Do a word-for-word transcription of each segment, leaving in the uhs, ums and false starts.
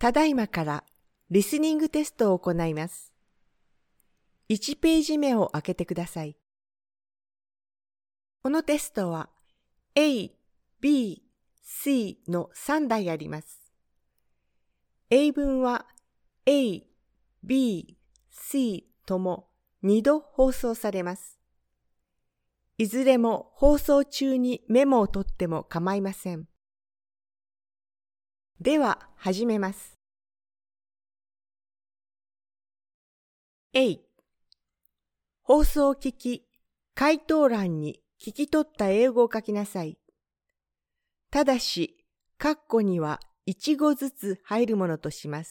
ただいまからリスニングテストを行います。いちページ目を開けてください。このテストは A、B、C のさん台あります。英文は A、B、C ともにど放送されます。いずれも放送中にメモを取っても構いません。では始めます。A、放送を聞き、回答欄に聞き取った英語を書きなさい。ただし、括弧にはいち語ずつ入るものとします。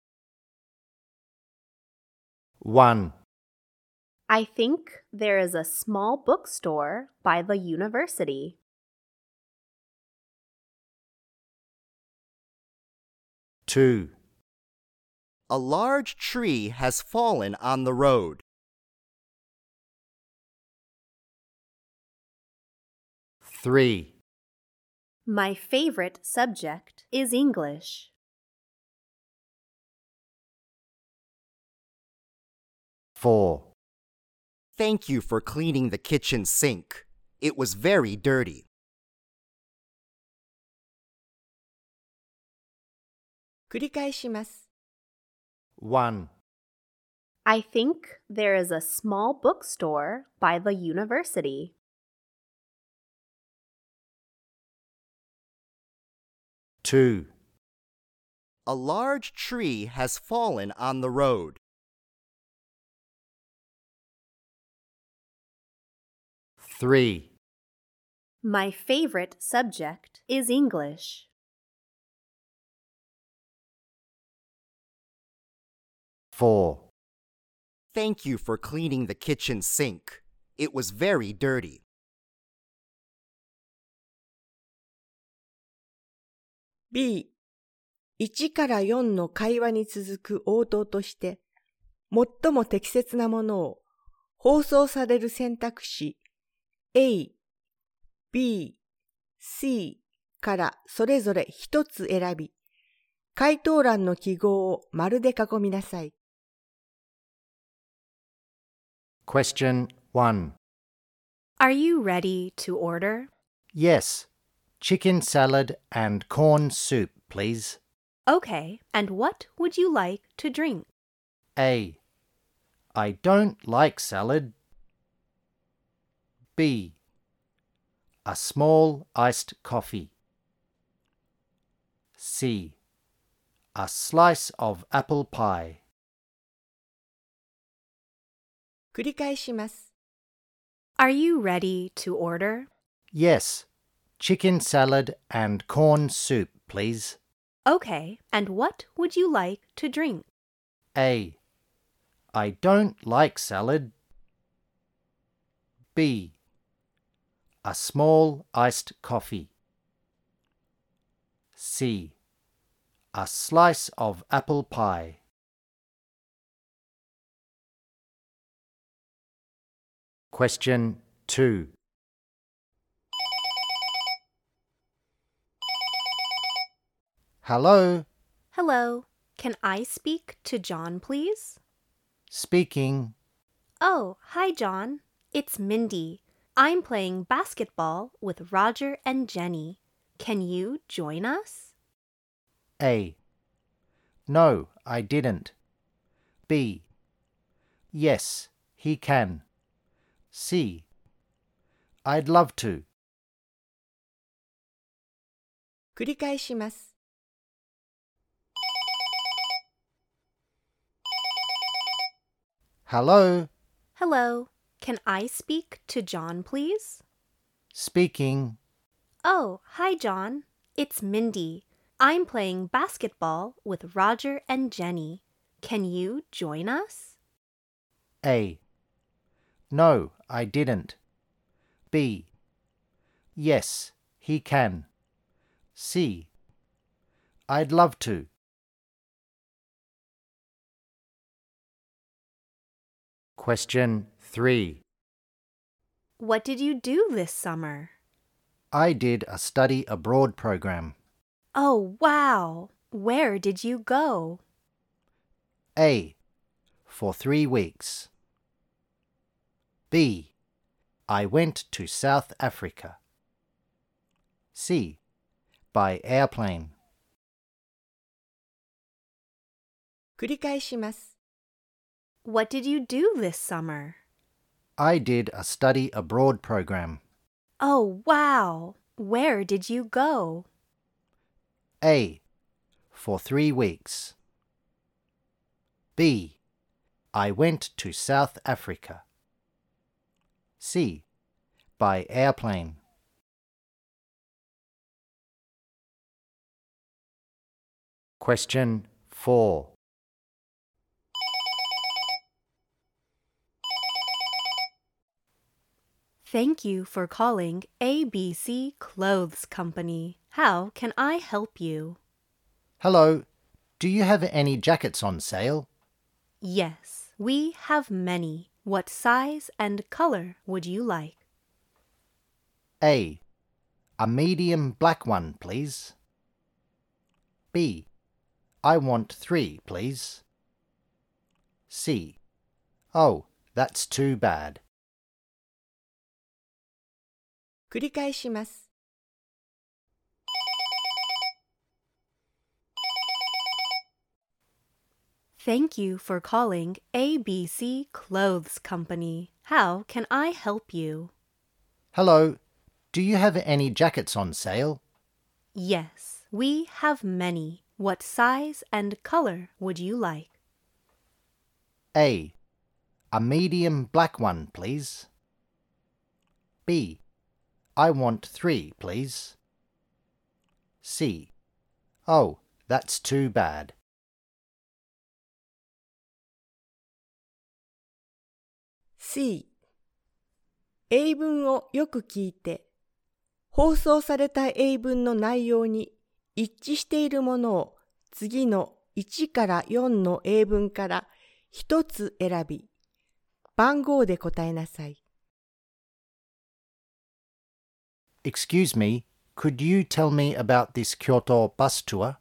one. I think there is a small bookstore by the university. two. A large tree has fallen on the road. three. My favorite subject is English. four. Thank you for cleaning the kitchen sink. It was very dirty. 繰り返します。 one. I think there is a small bookstore by the university. two. A large tree has fallen on the road. three. My favorite subject is English. four. Thank you for cleaning the kitchen sink. It was very dirty. B、いちからよんの会話に続く応答として、最も適切なものを放送される選択肢 A、B、C からそれぞれ一つ選び、回答欄の記号を丸で囲みなさい。 Question one. Are you ready to order? Yes. Chicken salad and corn soup, please. Okay, and what would you like to drink? A. I don't like salad. B. A small iced coffee. C. A slice of apple pie. 繰り返します。 Are you ready to order? Yes. Chicken salad and corn soup, please. Okay, and what would you like to drink? A. I don't like salad. B. A small iced coffee. C. A slice of apple pie. Question two. Hello. Hello, can I speak to John, please? Speaking. Oh, hi, John. It's Mindy. I'm playing basketball with Roger and Jenny. Can you join us? A. No, I didn't. B. Yes, he can. C. I'd love to. 繰り返します。 Hello. Hello, can I speak to John, please? Speaking. Oh, hi, John. It's Mindy. I'm playing basketball with Roger and Jenny. Can you join us? A. No, I didn't. B. Yes, he can. C. I'd love to. Question three. What did you do this summer? I did a study abroad program. Oh, wow. where did you go? A. For three weeks. B. I went to South Africa. C. By airplane. 繰り返します。 What did you do this summer? I did a study abroad program. Oh, wow! Where did you go? A. For three weeks. B. I went to South Africa. C. By airplane. Question four. Thank you for calling A B C Clothes Company. How can I help you? Hello. Do you have any jackets on sale? Yes, we have many. What size and color would you like? A. A medium black one, please. B. I want three, please. C. Oh, that's too bad. 繰り返します。 Thank you for calling A B C Clothes Company. How can I help you? Hello. Do you have any jackets on sale? Yes, we have many. What size and color would you like? A. A medium black one, please. B. I want three, please. C. Oh, that's too bad. C. 英文をよく聞いて、放送された英文の内容に一致しているものを次のいちからよんの英文からひとつ選び、番号で答えなさい。 Excuse me, could you tell me about this Kyoto bus tour?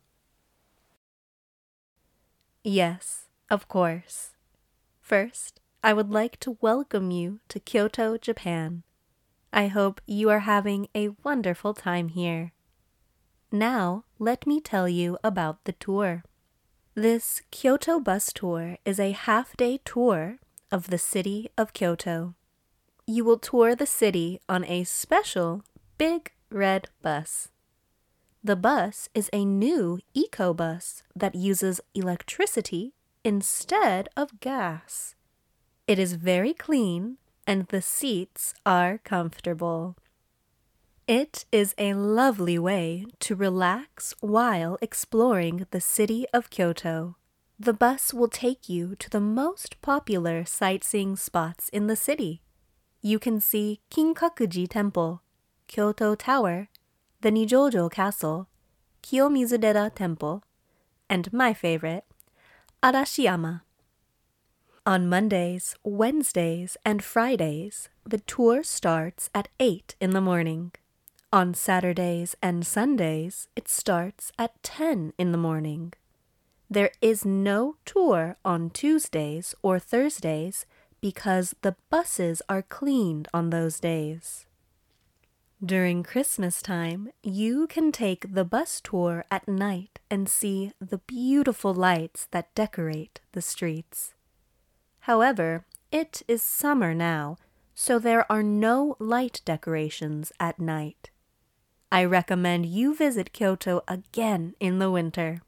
Yes, of course. First, I would like to welcome you to Kyoto, Japan. I hope you are having a wonderful time here. Now, let me tell you about the tour. This Kyoto bus tour is a half-day tour of the city of Kyoto. You will tour the city on a special big red bus. The bus is a new eco-bus that uses electricity instead of gas. It is very clean and the seats are comfortable. It is a lovely way to relax while exploring the city of Kyoto. The bus will take you to the most popular sightseeing spots in the city. You can see Kinkakuji Temple, Kyoto Tower, the Nijojo Castle, Kiyomizudera Temple, and my favorite, Arashiyama. On Mondays, Wednesdays, and Fridays, the tour starts at eight in the morning. On Saturdays and Sundays, it starts at ten in the morning. There is no tour on Tuesdays or Thursdays because the buses are cleaned on those days. During Christmas time, you can take the bus tour at night and see the beautiful lights that decorate the streets. However, it is summer now, so there are no light decorations at night. I recommend you visit Kyoto again in the winter.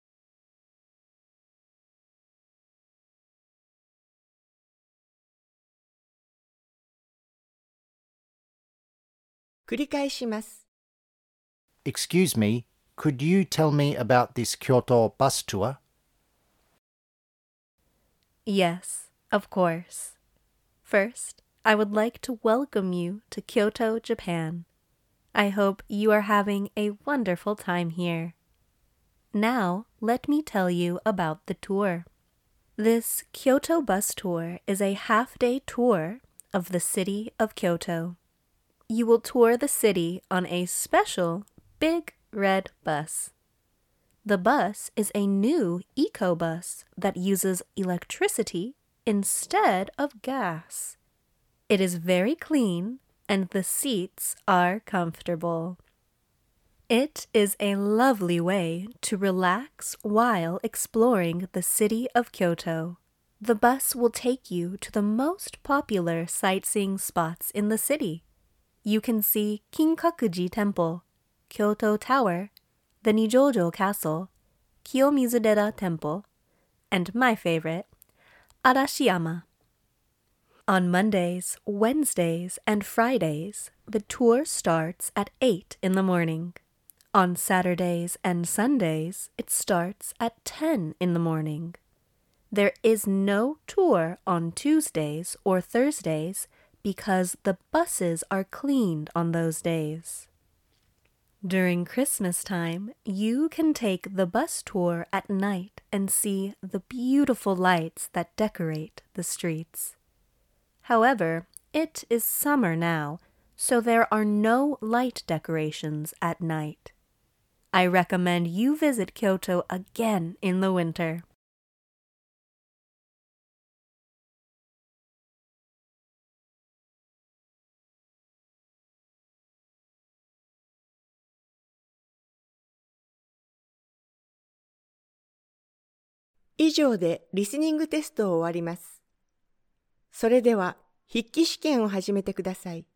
Excuse me, could you tell me about this Kyoto bus tour? Yes, of course. First, I would like to welcome you to Kyoto, Japan. I hope you are having a wonderful time here. Now, let me tell you about the tour. This Kyoto bus tour is a half-day tour of the city of Kyoto. You will tour the city on a special big red bus. The bus is a new eco-bus that uses electricity instead of gas. It is very clean and the seats are comfortable. It is a lovely way to relax while exploring the city of Kyoto. The bus will take you to the most popular sightseeing spots in the city. You can see Kinkakuji Temple, Kyoto Tower, the Nijojo Castle, Kiyomizudera Temple, and my favorite, Arashiyama. On Mondays, Wednesdays, and Fridays, the tour starts at eight in the morning. On Saturdays and Sundays, it starts at ten in the morning. There is no tour on Tuesdays or Thursdays because the buses are cleaned on those days. During Christmas time, you can take the bus tour at night and see the beautiful lights that decorate the streets. However, it is summer now, so there are no light decorations at night. I recommend you visit Kyoto again in the winter. 以上でリスニングテストを終わります。それでは筆記試験を始めてください。